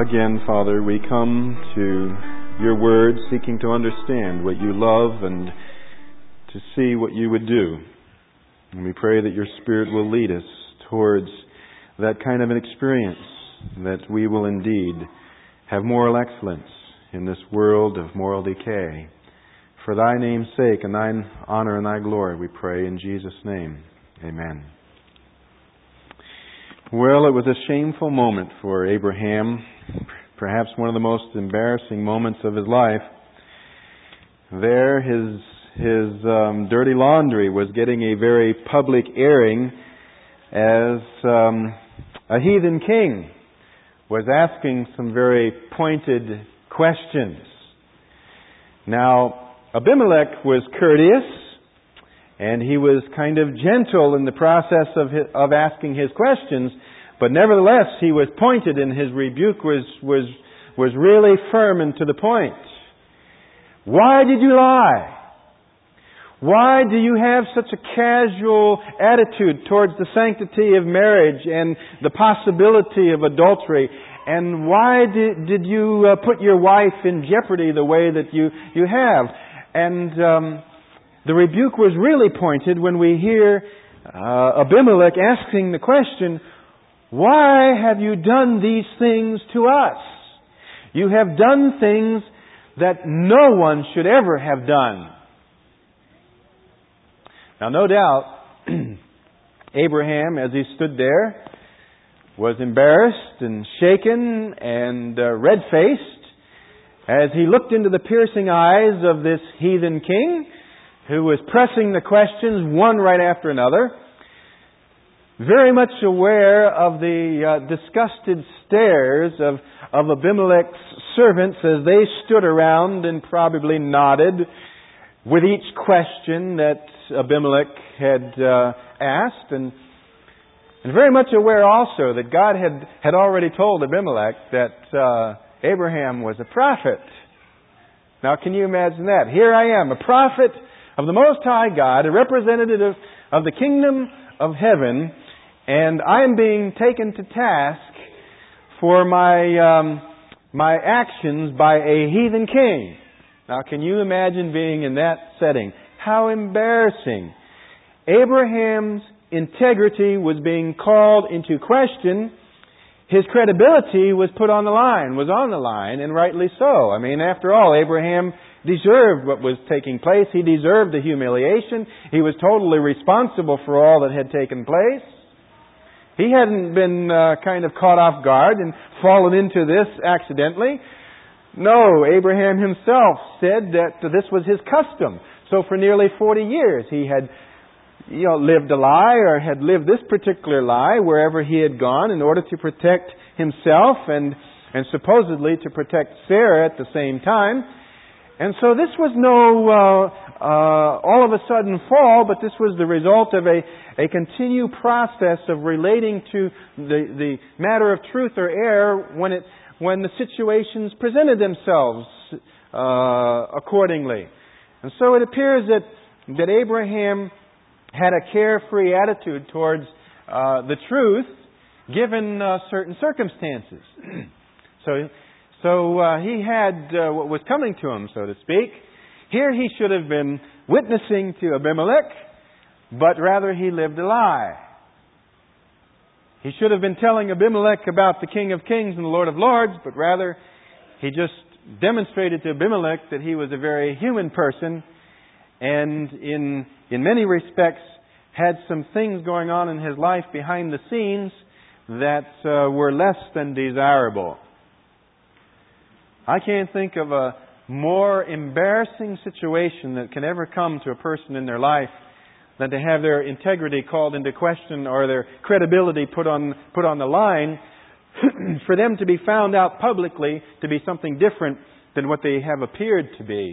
again, Father, we come to your word seeking to understand what you love and to see what you would do. And we pray that your Spirit will lead us towards that kind of an experience, that we will indeed have moral excellence in this world of moral decay. For thy name's sake and thine honor and thy glory, we pray in Jesus' name. Amen. Well, it was a shameful moment for Abraham, perhaps one of the most embarrassing moments of his life. There, his dirty laundry was getting a very public airing as a heathen king was asking some very pointed questions. Now, Abimelech was courteous, and he was kind of gentle in the process of asking his questions, but nevertheless he was pointed, and his rebuke was really firm and to the point. Why did you lie? Why do you have such a casual attitude towards the sanctity of marriage and the possibility of adultery? And why did you put your wife in jeopardy the way that you have? And the rebuke was really pointed when we hear Abimelech asking the question, why have you done these things to us? You have done things that no one should ever have done. Now, no doubt, Abraham, as he stood there, was embarrassed and shaken and red-faced as he looked into the piercing eyes of this heathen king who was pressing the questions one right after another, very much aware of the disgusted stares of Abimelech's servants as they stood around and probably nodded with each question that Abimelech had asked, and very much aware also that God had already told Abimelech that Abraham was a prophet. Now, can you imagine that? Here I am, a prophet of the Most High God, a representative of the kingdom of heaven, and I am being taken to task for my actions by a heathen king. Now, can you imagine being in that setting? How embarrassing. Abraham's integrity was being called into question. His credibility was put on the line, and rightly so. I mean, after all, Abraham deserved what was taking place. He deserved the humiliation. He was totally responsible for all that had taken place. He hadn't been kind of caught off guard and fallen into this accidentally. No, Abraham himself said that this was his custom. So for nearly 40 years he had lived a lie, or had lived this particular lie wherever he had gone in order to protect himself and supposedly to protect Sarah at the same time. And so this was no all of a sudden fall, but this was the result of a continued process of relating to the matter of truth or error when the situations presented themselves accordingly. And so it appears that Abraham had a carefree attitude towards the truth given certain circumstances. So he had what was coming to him, so to speak. Here he should have been witnessing to Abimelech, but rather he lived a lie. He should have been telling Abimelech about the King of Kings and the Lord of Lords, but rather he just demonstrated to Abimelech that he was a very human person, and in many respects had some things going on in his life behind the scenes that were less than desirable. I can't think of a more embarrassing situation that can ever come to a person in their life than to have their integrity called into question or their credibility put on the line for them to be found out publicly to be something different than what they have appeared to be.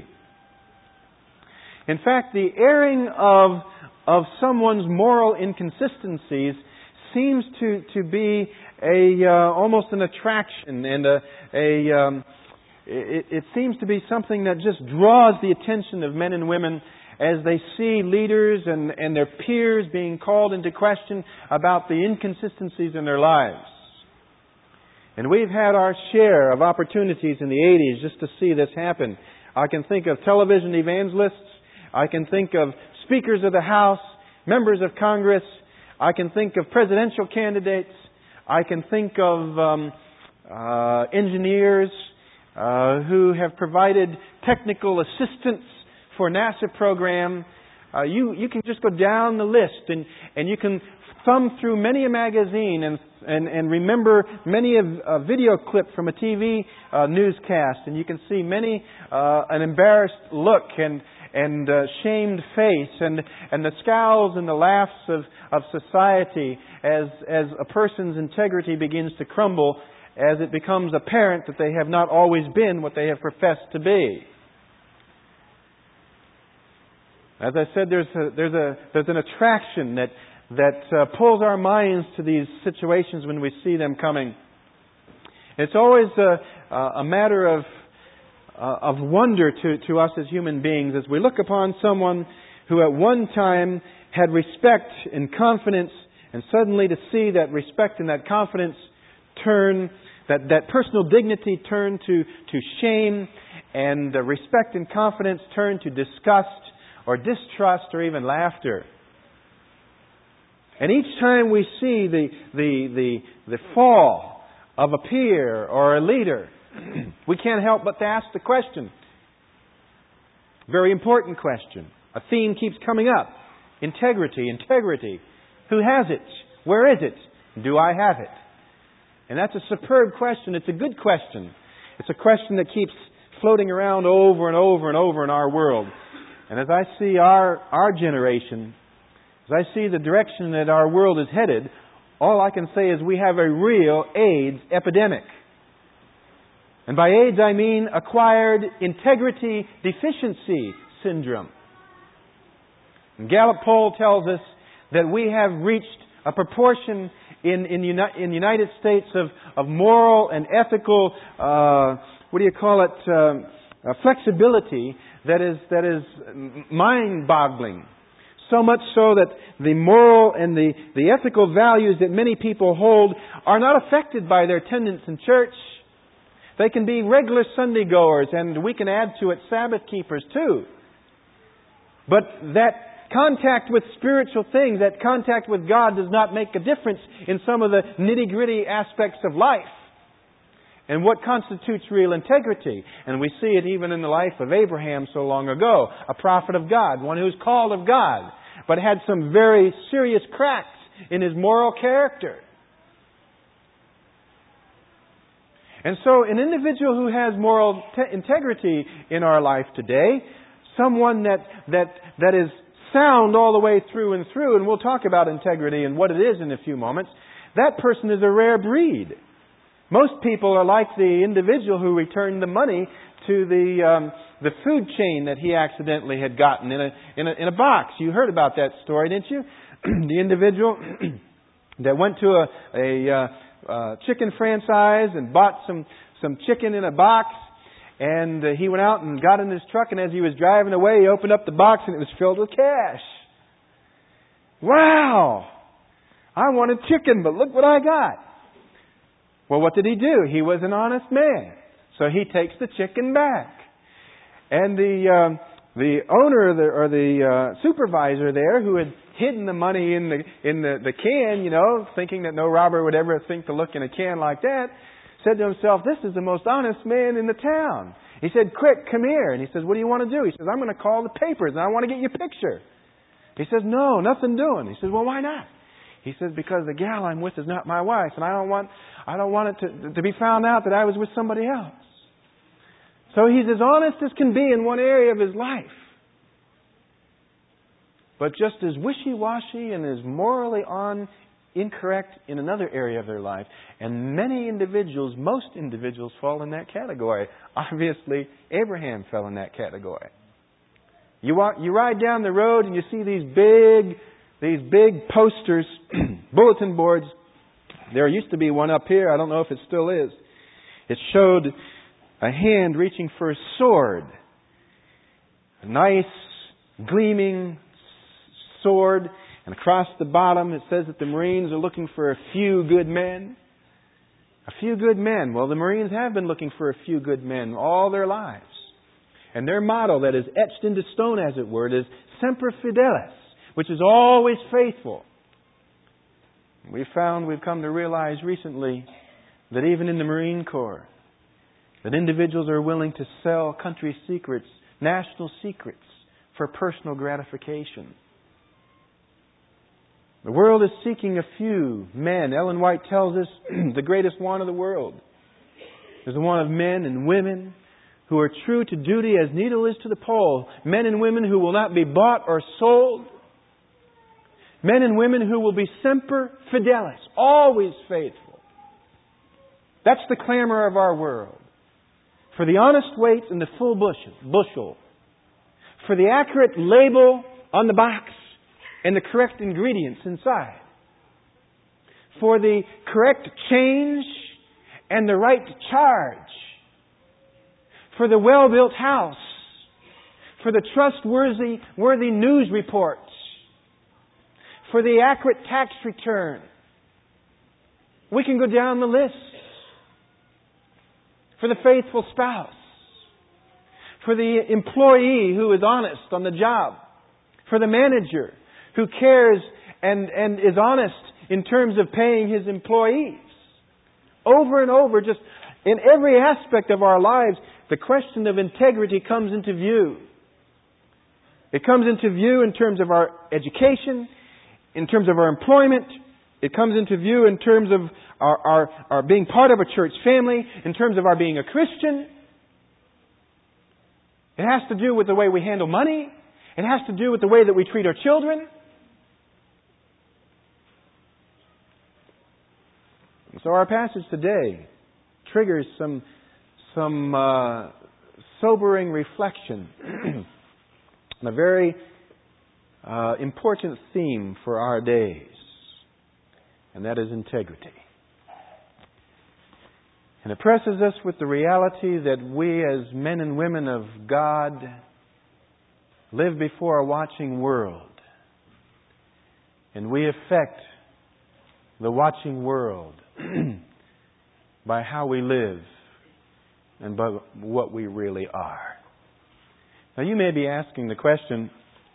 In fact, the airing of someone's moral inconsistencies seems to be almost an attraction, and it seems to be something that just draws the attention of men and women as they see leaders and their peers being called into question about the inconsistencies in their lives. And we've had our share of opportunities in the 80s just to see this happen. I can think of television evangelists. I can think of speakers of the House, members of Congress. I can think of presidential candidates. I can think of engineers who have provided technical assistance for NASA program. You can just go down the list and you can thumb through many a magazine and remember many a video clip from a TV newscast, and you can see many an embarrassed look and shamed face and the scowls and the laughs of society as a person's integrity begins to crumble, as it becomes apparent that they have not always been what they have professed to be. As I said, there's an attraction that pulls our minds to these situations when we see them coming. It's always a matter of wonder to us as human beings as we look upon someone who at one time had respect and confidence, and suddenly to see that respect and that confidence turn, that personal dignity turn to shame, and respect and confidence turn to disgust or distrust or even laughter. And each time we see the fall of a peer or a leader, we can't help but to ask the question. Very important question. A theme keeps coming up. Integrity, integrity. Who has it? Where is it? Do I have it? And that's a superb question. It's a good question. It's a question that keeps floating around over and over and over in our world. And as I see our generation, as I see the direction that our world is headed, all I can say is we have a real AIDS epidemic. And by AIDS I mean acquired integrity deficiency syndrome. And Gallup poll tells us that we have reached a proportion in the United States of moral and ethical, flexibility that is mind-boggling. So much so that the moral and the ethical values that many people hold are not affected by their attendance in church. They can be regular Sunday goers, and we can add to it Sabbath keepers too. But that contact with spiritual things, that contact with God does not make a difference in some of the nitty-gritty aspects of life. And what constitutes real integrity? And we see it even in the life of Abraham so long ago. A prophet of God, one who's called of God, but had some very serious cracks in his moral character. And so an individual who has moral integrity in our life today, someone that is sound all the way through and through, and we'll talk about integrity and what it is in a few moments, that person is a rare breed. Most people are like the individual who returned the money to the food chain that he accidentally had gotten in a box. You heard about that story, didn't you? The individual that went to a chicken franchise and bought some chicken in a box, and he went out and got in his truck, and as he was driving away, he opened up the box and it was filled with cash. Wow! I wanted chicken, but look what I got. Well, what did he do? He was an honest man. So he takes the chicken back. And the owner or the supervisor there, who had hidden the money in the can, thinking that no robber would ever think to look in a can like that, said to himself, "This is the most honest man in the town." He said, "Quick, come here." And he says, "What do you want to do?" He says, "I'm going to call the papers and I want to get your picture." He says, "No, nothing doing." He says, "Well, why not?" He says, "Because the gal I'm with is not my wife, and I don't want it to be found out that I was with somebody else." So he's as honest as can be in one area of his life, but just as wishy-washy and as morally incorrect in another area of their life. And most individuals fall in that category. Obviously, Abraham fell in that category. You ride down the road and you see these big posters, bulletin boards. There used to be one up here. I don't know if it still is. It showed a hand reaching for a sword. A nice, gleaming sword. And across the bottom it says that the Marines are looking for a few good men. A few good men. Well, the Marines have been looking for a few good men all their lives. And their motto that is etched into stone, as it were, is Semper Fidelis, which is always faithful. We've come to realize recently that even in the Marine Corps, that individuals are willing to sell country secrets, national secrets, for personal gratification. The world is seeking a few men. Ellen White tells us the greatest want of the world is the want of men and women who are true to duty as needle is to the pole. Men and women who will not be bought or sold. Men and women who will be semper fidelis, always faithful. That's the clamor of our world. For the honest weight and the full bushel. For the accurate label on the box and the correct ingredients inside. For the correct change and the right charge. For the well-built house. For the trustworthy news reports. For the accurate tax return. We can go down the list. For the faithful spouse. For the employee who is honest on the job. For the manager who cares and is honest in terms of paying his employees. Over and over, just in every aspect of our lives, the question of integrity comes into view. It comes into view in terms of our education, in terms of our employment. It comes into view in terms of our being part of a church family, in terms of our being a Christian. It has to do with the way we handle money. It has to do with the way that we treat our children. And so our passage today triggers some sobering reflection on a very important theme for our days, and that is integrity. And it presses us with the reality that we as men and women of God live before a watching world. And we affect the watching world by how we live and by what we really are. Now you may be asking the question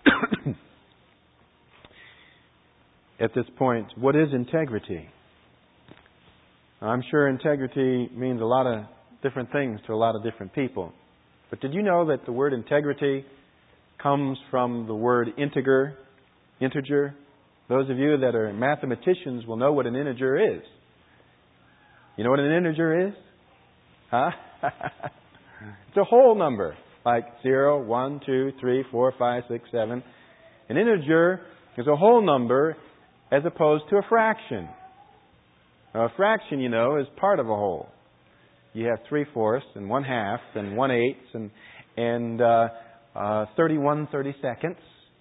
at this point, what is integrity? I'm sure integrity means a lot of different things to a lot of different people. But did you know that the word integrity comes from the word integer? Those of you that are mathematicians will know what an integer is. You know what an integer is? Huh? It's a whole number. Like 0, 1, 2, 3, 4, 5, 6, 7. An integer is a whole number as opposed to a fraction. Now, a fraction, is part of a whole. You have 3/4 and 1/2 and 1/8 and 31 32nds,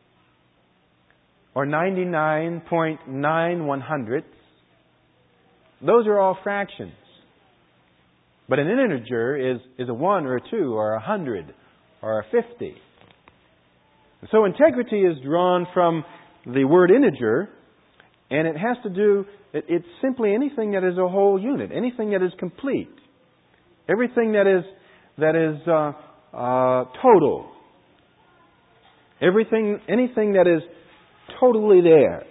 or 99.9/100. Those are all fractions. But an integer is a 1 or a 2 or a 100 or a 50. So integrity is drawn from the word integer, and it has to do, it's simply anything that is a whole unit, anything that is complete, everything that is total, anything that is totally there.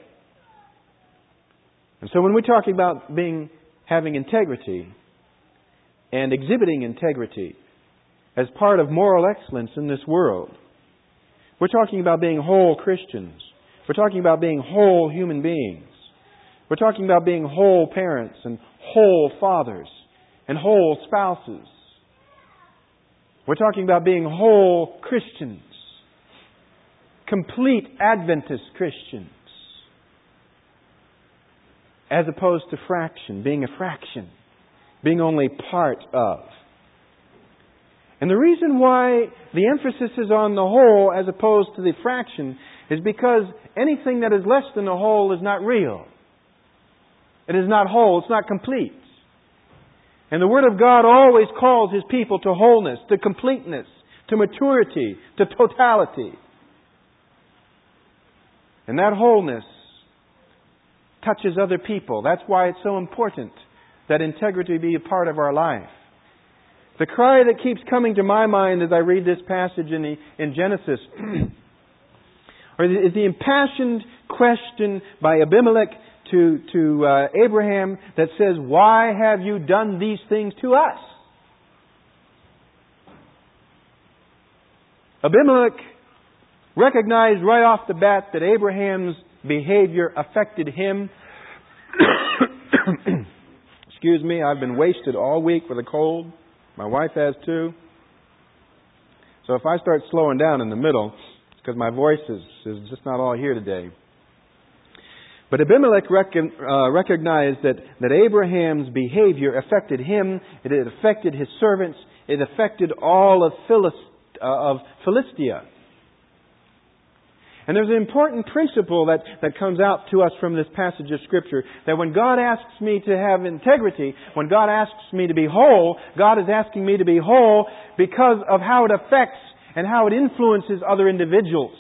And so when we're talking about having integrity and exhibiting integrity as part of moral excellence in this world, we're talking about being whole Christians. We're talking about being whole human beings. We're talking about being whole parents and whole fathers and whole spouses. We're talking about being whole Christians. Complete Adventist Christians. As opposed to being a fraction. Being only part of. And the reason why the emphasis is on the whole as opposed to the fraction is because anything that is less than the whole is not real. It is not whole. It's not complete. And the Word of God always calls His people to wholeness, to completeness, to maturity, to totality. And that wholeness touches other people. That's why it's so important that integrity be a part of our life. The cry that keeps coming to my mind as I read this passage in Genesis is the impassioned question by Abimelech to Abraham that says, "Why have you done these things to us?" Abimelech recognized right off the bat that Abraham's behavior affected him. Excuse me, I've been wasted all week with a cold. My wife has too. So if I start slowing down in the middle, it's because my voice is just not all here today. But Abimelech recognized that Abraham's behavior affected him, it affected his servants, it affected all of Philistia. And there's an important principle that comes out to us from this passage of Scripture, that when God asks me to have integrity, when God asks me to be whole, God is asking me to be whole because of how it affects and how it influences other individuals.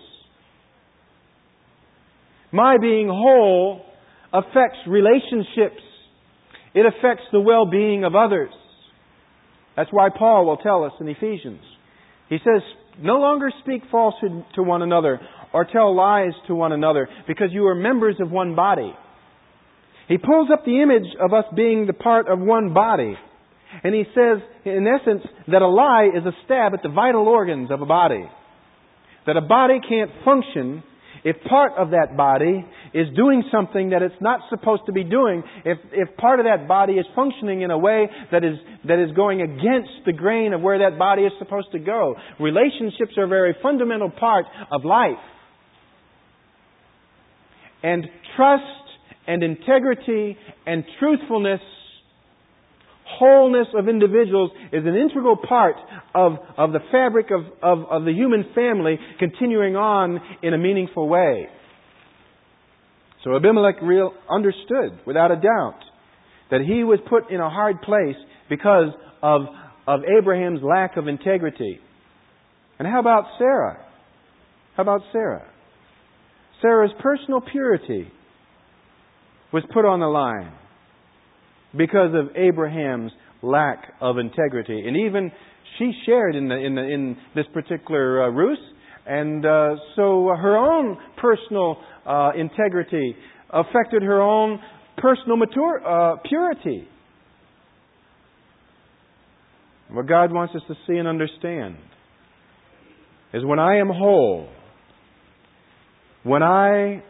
My being whole affects relationships. It affects the well-being of others. That's why Paul will tell us in Ephesians. He says, "No longer speak falsehood to one another or tell lies to one another, because you are members of one body." He pulls up the image of us being the part of one body. And he says, in essence, that a lie is a stab at the vital organs of a body. That a body can't function if part of that body is doing something that it's not supposed to be doing, if part of that body is functioning in a way that is going against the grain of where that body is supposed to go. Relationships are a very fundamental part of life. And trust and integrity and truthfulness, wholeness of individuals is an integral part of the fabric of the human family continuing on in a meaningful way. So Abimelech understood, without a doubt, that he was put in a hard place because of Abraham's lack of integrity. And how about Sarah? How about Sarah? Sarah's personal purity was put on the line because of Abraham's lack of integrity. And even she shared in this particular ruse. And so her own personal integrity affected her own personal purity. What God wants us to see and understand is when I am whole, when I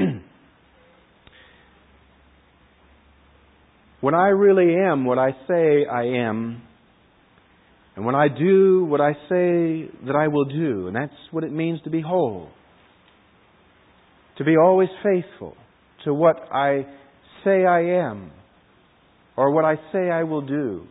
really am what I say I am, and when I do what I say that I will do, and that's what it means to be whole. To be always faithful to what I say I am, or what I say I will do.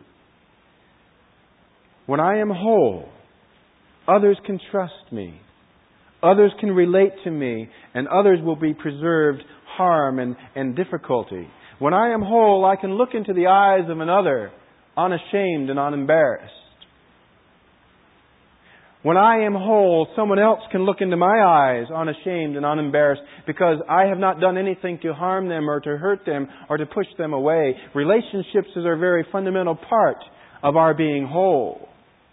When I am whole, others can trust me. Others can relate to me, and others will be preserved harm and difficulty. When I am whole, I can look into the eyes of another unashamed and unembarrassed. When I am whole, someone else can look into my eyes unashamed and unembarrassed because I have not done anything to harm them or to hurt them or to push them away. Relationships is a very fundamental part of our being whole.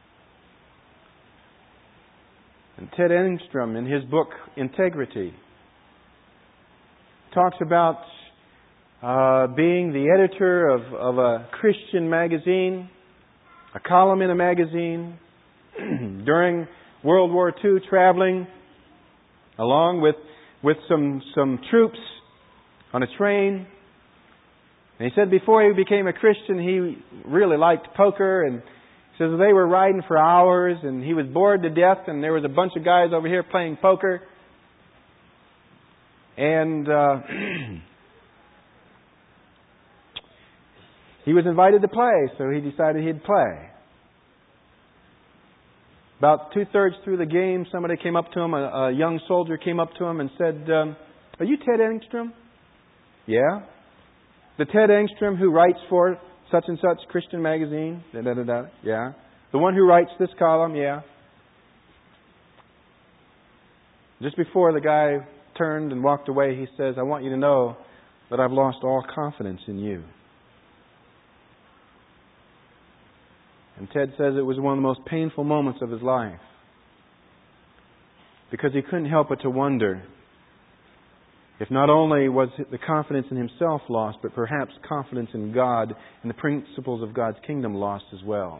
And Ted Engstrom, in his book, Integrity, talks about being the editor of a Christian magazine, a column in a magazine, during World War II, traveling along with some troops on a train. And he said before he became a Christian, he really liked poker, and he says they were riding for hours, and he was bored to death, and there was a bunch of guys over here playing poker. And he was invited to play, so he decided he'd play. About 2/3 through the game, somebody came up to him, a young soldier came up to him and said, "Are you Ted Engstrom?" "Yeah." "The Ted Engstrom who writes for such and such Christian magazine?" Da-da-da-da. "Yeah." "The one who writes this column?" "Yeah." Just before the guy turned and walked away, he says, "I want you to know that I've lost all confidence in you." And Ted says it was one of the most painful moments of his life, because he couldn't help but to wonder if not only was the confidence in himself lost, but perhaps confidence in God and the principles of God's kingdom lost as well.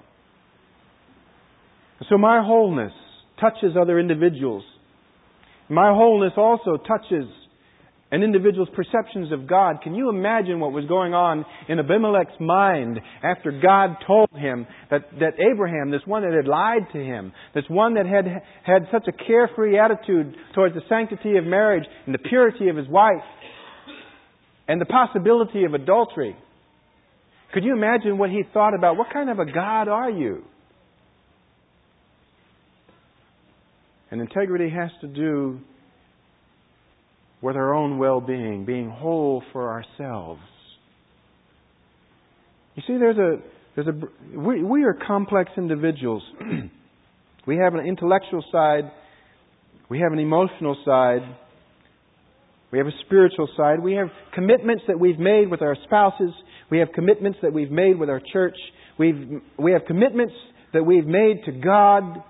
So my wholeness touches other individuals. My wholeness also touches an individual's perceptions of God. Can you imagine what was going on in Abimelech's mind after God told him that Abraham, this one that had lied to him, this one that had such a carefree attitude towards the sanctity of marriage and the purity of his wife and the possibility of adultery? Could you imagine what he thought about? What kind of a God are you? And integrity has to do with our own well-being, being whole for ourselves. You see, we are complex individuals. We have an intellectual side, we have an emotional side, we have a spiritual side, we have commitments that we've made with our spouses, we have commitments that we've made with our church, we have commitments that we've made to God.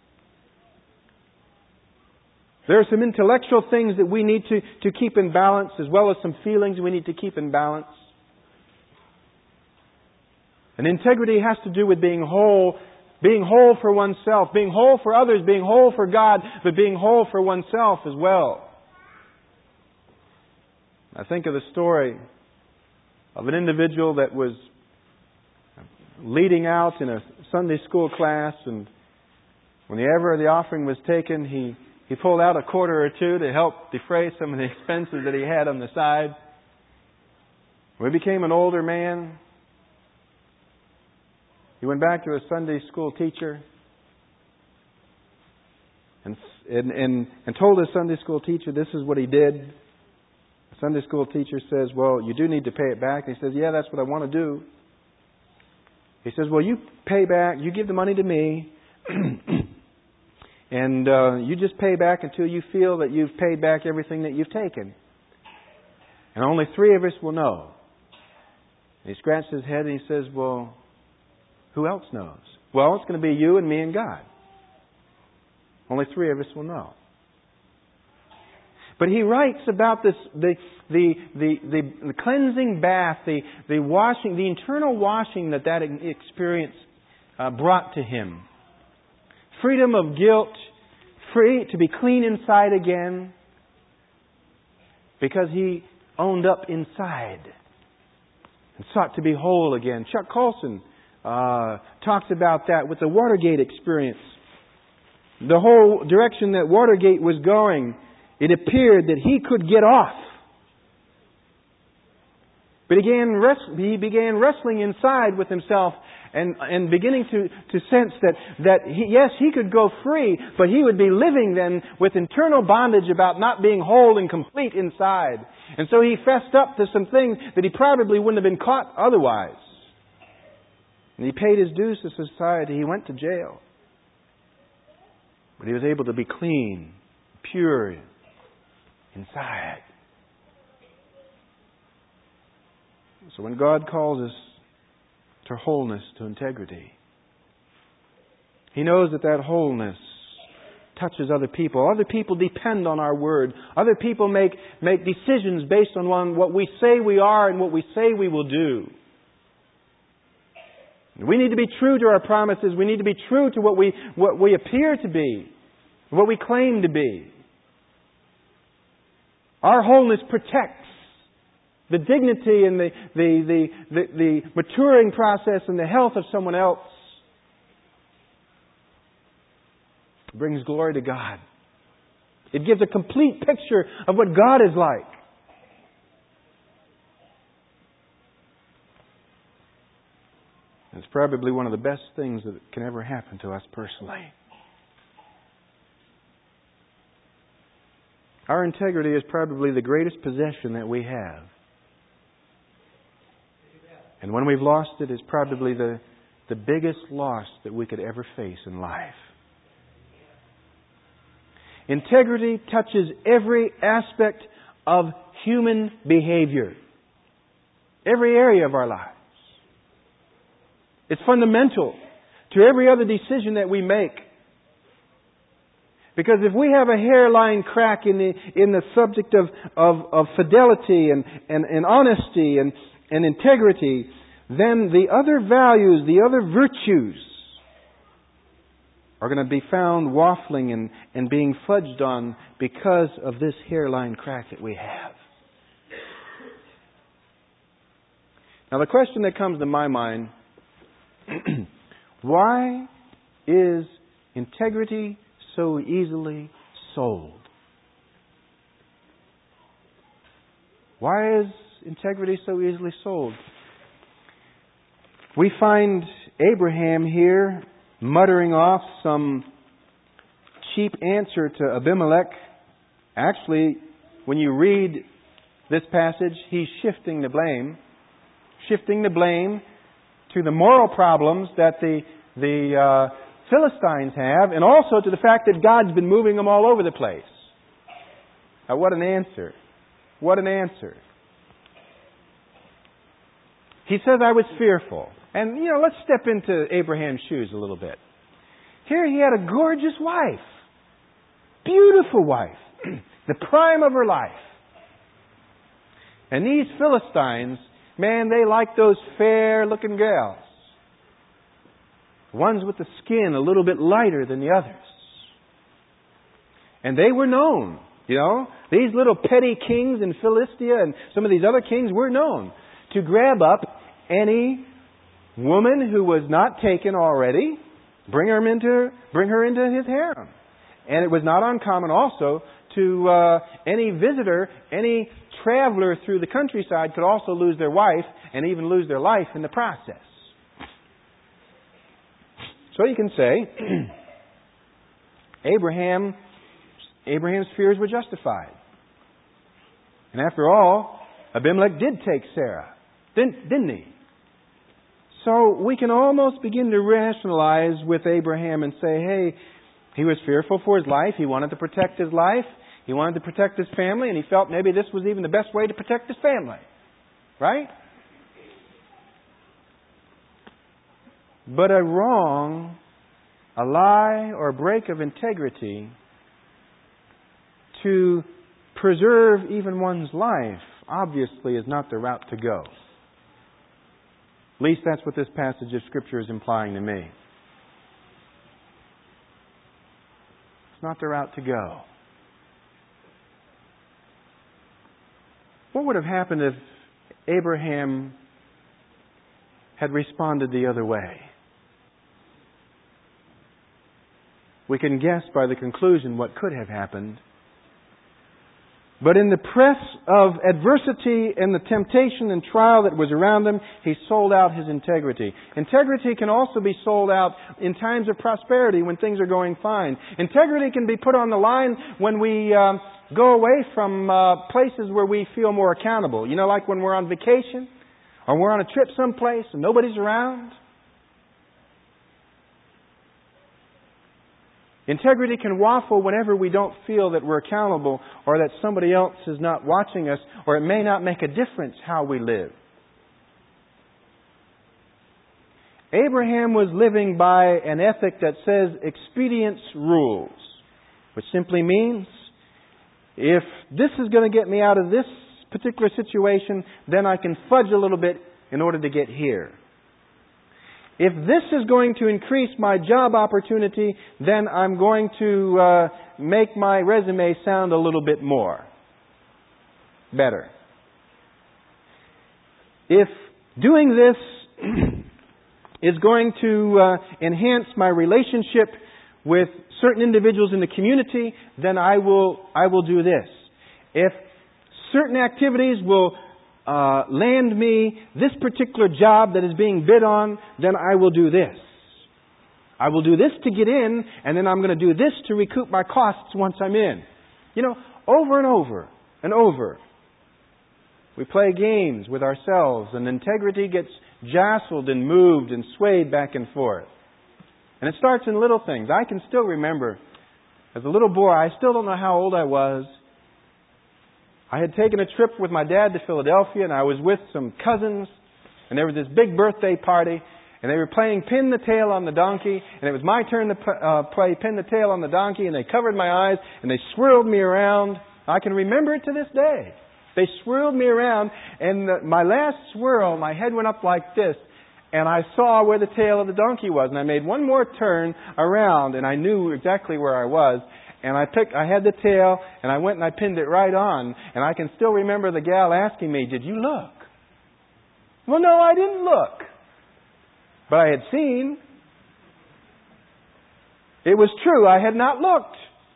There are some intellectual things that we need to keep in balance, as well as some feelings we need to keep in balance. And integrity has to do with being whole for oneself, being whole for others, being whole for God, but being whole for oneself as well. I think of the story of an individual that was leading out in a Sunday school class, and whenever the offering was taken, he pulled out a quarter or two to help defray some of the expenses that he had on the side. When he became an older man, he went back to a Sunday school teacher and told his Sunday school teacher this is what he did. The Sunday school teacher says, "Well, you do need to pay it back." And he says, "Yeah, that's what I want to do." He says, "Well, you pay back, you give the money to me, and you just pay back until you feel that you've paid back everything that you've taken. And only 3 of us will know." And he scratched his head and he says, "Well, who else knows?" "Well, it's going to be you and me and God. Only 3 of us will know." But he writes about this, the cleansing bath, the washing, the internal washing that experience brought to him. Freedom of guilt, free to be clean inside again, because he owned up inside and sought to be whole again. Chuck Colson talks about that with the Watergate experience. The whole direction that Watergate was going, it appeared that he could get off. But he began wrestling inside with himself and beginning to sense that he could go free, but he would be living then with internal bondage about not being whole and complete inside. And so he fessed up to some things that he probably wouldn't have been caught otherwise. And he paid his dues to society. He went to jail. But he was able to be clean, pure inside. So when God calls us to wholeness, to integrity, He knows that wholeness touches other people. Other people depend on our word. Other people make decisions based on what we say we are and what we say we will do. We need to be true to our promises. We need to be true to what we appear to be, what we claim to be. Our wholeness protects the dignity and the maturing process and the health of someone else. It brings glory to God. It gives a complete picture of what God is like. It's probably one of the best things that can ever happen to us personally. Our integrity is probably the greatest possession that we have. And when we've lost it, it's probably the biggest loss that we could ever face in life. Integrity touches every aspect of human behavior. Every area of our lives. It's fundamental to every other decision that we make. Because if we have a hairline crack in the subject of fidelity and honesty and integrity, then the other values, the other virtues are going to be found waffling and being fudged on because of this hairline crack that we have. Now the question that comes to my mind, why is integrity so easily sold? Why is integrity so easily sold? We find Abraham here muttering off some cheap answer to Abimelech. Actually, when you read this passage, he's shifting the blame to the moral problems that the Philistines have, and also to the fact that God's been moving them all over the place. Now, what an answer. What an answer. He says, I was fearful. And, let's step into Abraham's shoes a little bit. Here he had a gorgeous wife. Beautiful wife. The prime of her life. And these Philistines, man, they like those fair-looking gals. Ones with the skin a little bit lighter than the others. And they were known, These little petty kings in Philistia and some of these other kings were known to grab up any woman who was not taken already, bring her into his harem. And it was not uncommon also to any visitor, any traveler through the countryside could also lose their wife and even lose their life in the process. So you can say, Abraham's fears were justified. And after all, Abimelech did take Sarah, didn't he? So we can almost begin to rationalize with Abraham and say, hey, he was fearful for his life. He wanted to protect his life. He wanted to protect his family. And he felt maybe this was even the best way to protect his family. Right? But a wrong, a lie, or a break of integrity to preserve even one's life obviously is not the route to go. At least that's what this passage of Scripture is implying to me. It's not the route to go. What would have happened if Abraham had responded the other way? We can guess by the conclusion what could have happened. But in the press of adversity and the temptation and trial that was around him, he sold out his integrity. Integrity can also be sold out in times of prosperity when things are going fine. Integrity can be put on the line when we go away from places where we feel more accountable. Like when we're on vacation or we're on a trip someplace and nobody's around. Integrity can waffle whenever we don't feel that we're accountable or that somebody else is not watching us, or it may not make a difference how we live. Abraham was living by an ethic that says expedience rules, which simply means if this is going to get me out of this particular situation, then I can fudge a little bit in order to get here. If this is going to increase my job opportunity, then I'm going to make my resume sound a little bit more better. If doing this is going to enhance my relationship with certain individuals in the community, then I will do this. If certain activities will land me this particular job that is being bid on, then I will do this. I will do this to get in, and then I'm going to do this to recoup my costs once I'm in. Over and over and over. We play games with ourselves, and integrity gets jostled and moved and swayed back and forth. And it starts in little things. I can still remember, as a little boy, I still don't know how old I was. I had taken a trip with my dad to Philadelphia, and I was with some cousins, and there was this big birthday party, And they were playing pin the tail on the donkey, and it was my turn to play pin the tail on the donkey, and they covered my eyes, and they swirled me around. I can remember it to this day. They swirled me around, and my last swirl, my head went up like this, and I saw where the tail of the donkey was, and I made one more turn around, and I knew exactly where I was, and I had the tail, and I went and I pinned it right on, and I can still remember the gal asking me, "Did you look?" Well, no, I didn't look. But I had seen. It was true, I had not looked.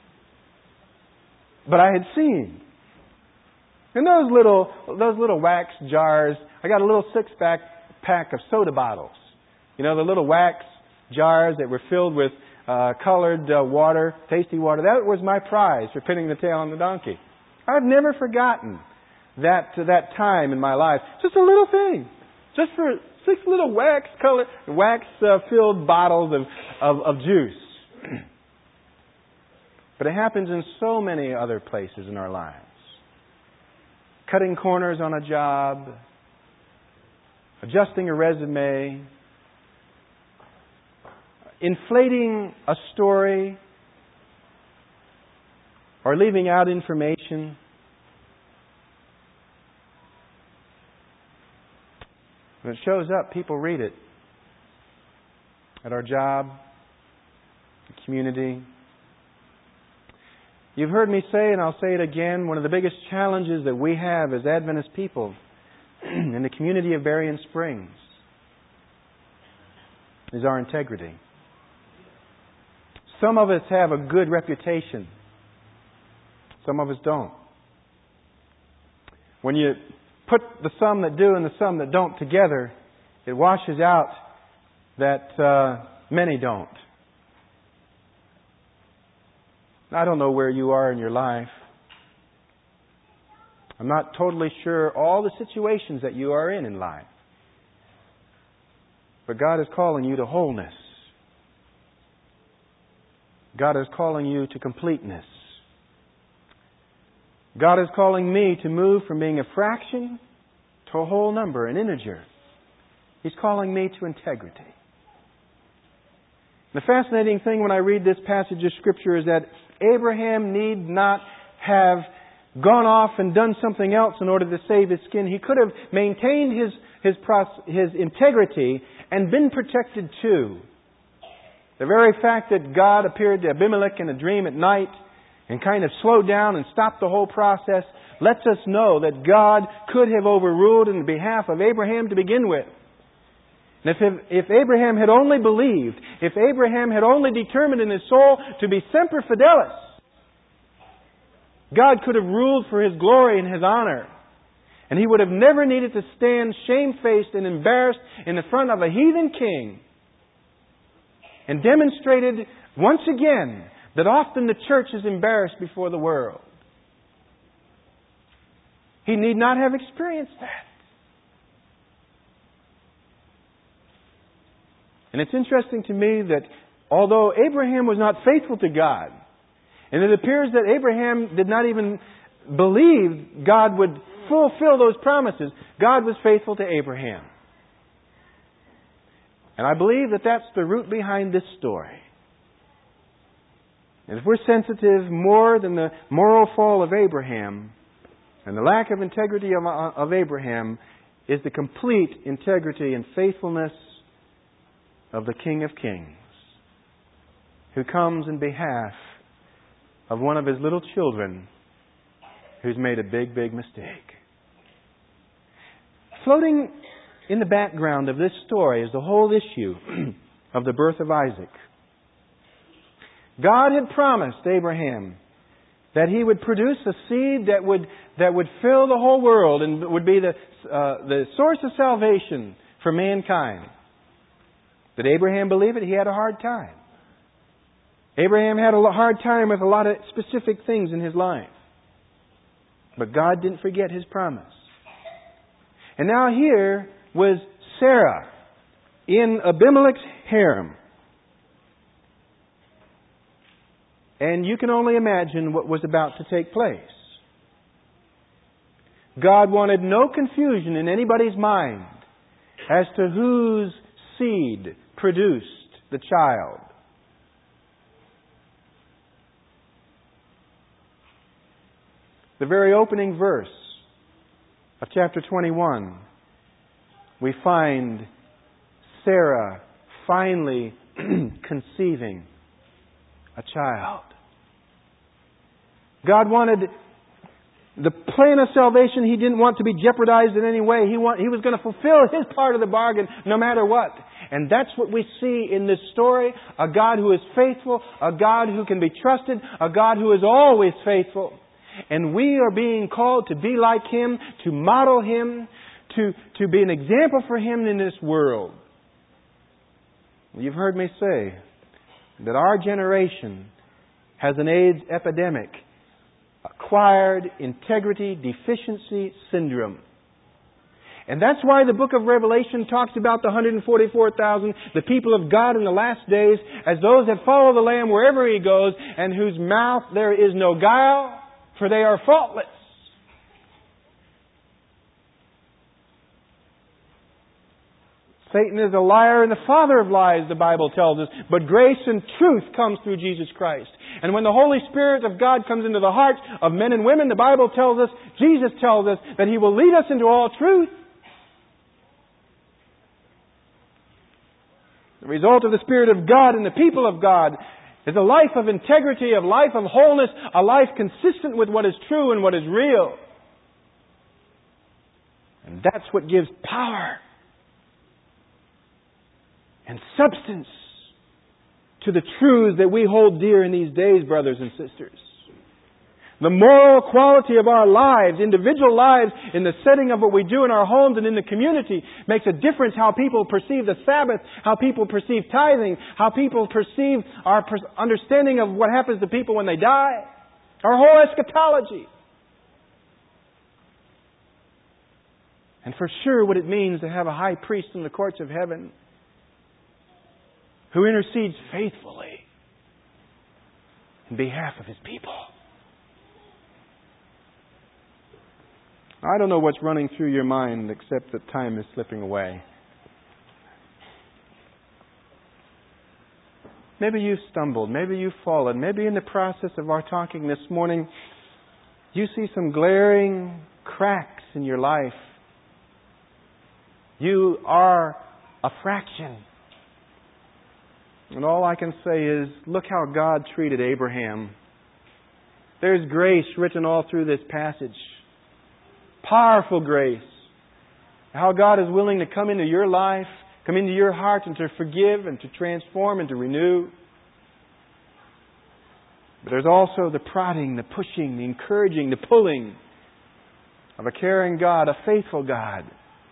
But I had seen. And those little wax jars, I got a little 6-pack of soda bottles. You know, the little wax jars that were filled with colored water, tasty water. That was my prize for pinning the tail on the donkey. I've never forgotten that time in my life. Just a little thing. Just for 6 little wax-filled bottles of juice. But it happens in so many other places in our lives. Cutting corners on a job, adjusting a resume, inflating a story, or leaving out information. When it shows up, people read it. At our job, the community. You've heard me say, and I'll say it again, one of the biggest challenges that we have as Adventist people in the community of Berrien Springs is our integrity. Some of us have a good reputation. Some of us don't. When you put the some that do and the some that don't together, it washes out that many don't. I don't know where you are in your life. I'm not totally sure all the situations that you are in life. But God is calling you to wholeness. God is calling you to completeness. God is calling me to move from being a fraction to a whole number, an integer. He's calling me to integrity. The fascinating thing when I read this passage of Scripture is that Abraham need not have gone off and done something else in order to save his skin. He could have maintained his integrity and been protected too. The very fact that God appeared to Abimelech in a dream at night and kind of slowed down and stopped the whole process lets us know that God could have overruled in behalf of Abraham to begin with. And if Abraham had only believed, if Abraham had only determined in his soul to be semper fidelis, God could have ruled for His glory and His honor. And he would have never needed to stand shamefaced and embarrassed in the front of a heathen king and demonstrated once again that often the church is embarrassed before the world. He need not have experienced that. And it's interesting to me that although Abraham was not faithful to God, and it appears that Abraham did not even believe God would fulfill those promises, God was faithful to Abraham. And I believe that that's the root behind this story. And if we're sensitive more than the moral fall of Abraham, and the lack of integrity of Abraham is the complete integrity and faithfulness of the King of Kings, who comes in behalf of one of His little children who's made a big, big mistake. Floating in the background of this story is the whole issue of the birth of Isaac. God had promised Abraham that he would produce a seed that would fill the whole world and would be the source of salvation for mankind. Did Abraham believe it? He had a hard time. Abraham had a hard time with a lot of specific things in his life. But God didn't forget His promise. And now here was Sarah in Abimelech's harem. And you can only imagine what was about to take place. God wanted no confusion in anybody's mind as to whose seed produced the child. The very opening verse of chapter 21, we find Sarah finally conceiving a child. God wanted the plan of salvation. He didn't want to be jeopardized in any way. He was going to fulfill His part of the bargain no matter what. And that's what we see in this story. A God who is faithful, a God who can be trusted, a God who is always faithful. And we are being called to be like Him, to model Him, to be an example for Him in this world. You've heard me say that our generation has an AIDS epidemic, acquired integrity deficiency syndrome. And that's why the book of Revelation talks about the 144,000, the people of God in the last days, as those that follow the Lamb wherever He goes, and whose mouth there is no guile, for they are faultless. Satan is a liar and the father of lies, the Bible tells us. But grace and truth comes through Jesus Christ. And when the Holy Spirit of God comes into the hearts of men and women, the Bible tells us, Jesus tells us, that He will lead us into all truth. The result of the Spirit of God and the people of God is a life of integrity, a life of wholeness, a life consistent with what is true and what is real. And that's what gives power and substance to the truths that we hold dear in these days, brothers and sisters. The moral quality of our lives, individual lives, in the setting of what we do in our homes and in the community, makes a difference how people perceive the Sabbath, how people perceive tithing, how people perceive our understanding of what happens to people when they die, our whole eschatology. And for sure what it means to have a high priest in the courts of heaven who intercedes faithfully in behalf of His people. I don't know what's running through your mind except that time is slipping away. Maybe you've stumbled. Maybe you've fallen. Maybe in the process of our talking this morning, you see some glaring cracks in your life. You are a fraction. And all I can say is, look how God treated Abraham. There's grace written all through this passage. Powerful grace. How God is willing to come into your life, come into your heart, and to forgive and to transform and to renew. But there's also the prodding, the pushing, the encouraging, the pulling of a caring God, a faithful God,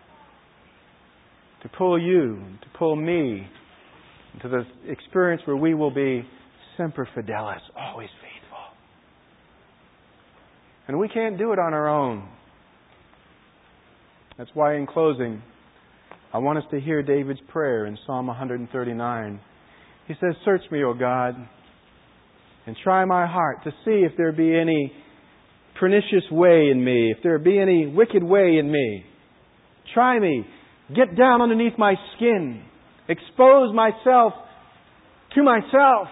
to pull you, to pull me into the experience where we will be semper fidelis, always faithful. And we can't do it on our own. That's why in closing, I want us to hear David's prayer in Psalm 139. He says, "Search me, O God, and try my heart to see if there be any pernicious way in me, if there be any wicked way in me. Try me. Get down underneath my skin. Expose myself to myself.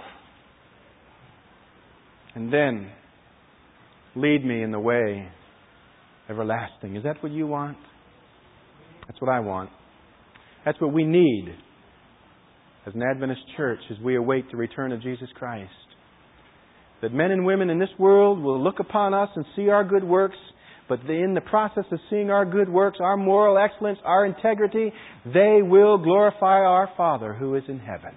And then lead me in the way everlasting." Is that what you want? That's what I want. That's what we need as an Adventist church as we await the return of Jesus Christ. That men and women in this world will look upon us and see our good works, but in the process of seeing our good works, our moral excellence, our integrity, they will glorify our Father who is in heaven.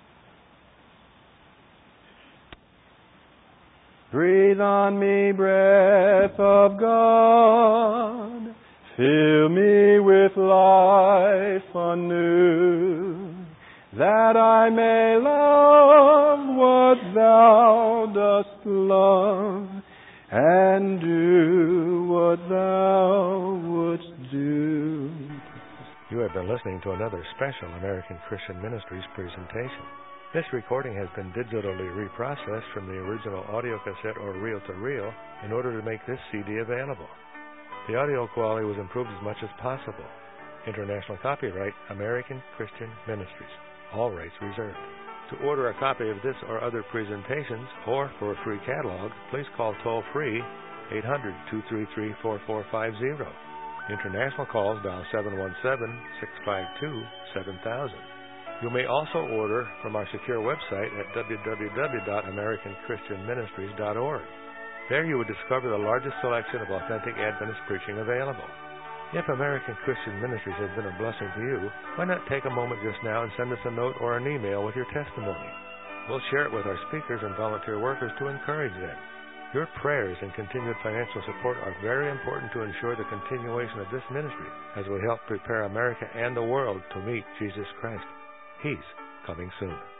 Breathe on me, breath of God. Fill me with life anew, that I may love what Thou dost love, and do what Thou wouldst do. You have been listening to another special American Christian Ministries presentation. This recording has been digitally reprocessed from the original audio cassette or reel-to-reel in order to make this CD available. The audio quality was improved as much as possible. International copyright American Christian Ministries. All rights reserved. To order a copy of this or other presentations, or for a free catalog, please call toll-free 800-233-4450. International calls dial 717-652-7000. You may also order from our secure website at www.americanchristianministries.org. There you will discover the largest selection of authentic Adventist preaching available. If American Christian Ministries has been a blessing to you, why not take a moment just now and send us a note or an email with your testimony? We'll share it with our speakers and volunteer workers to encourage them. Your prayers and continued financial support are very important to ensure the continuation of this ministry as we help prepare America and the world to meet Jesus Christ. He's coming soon.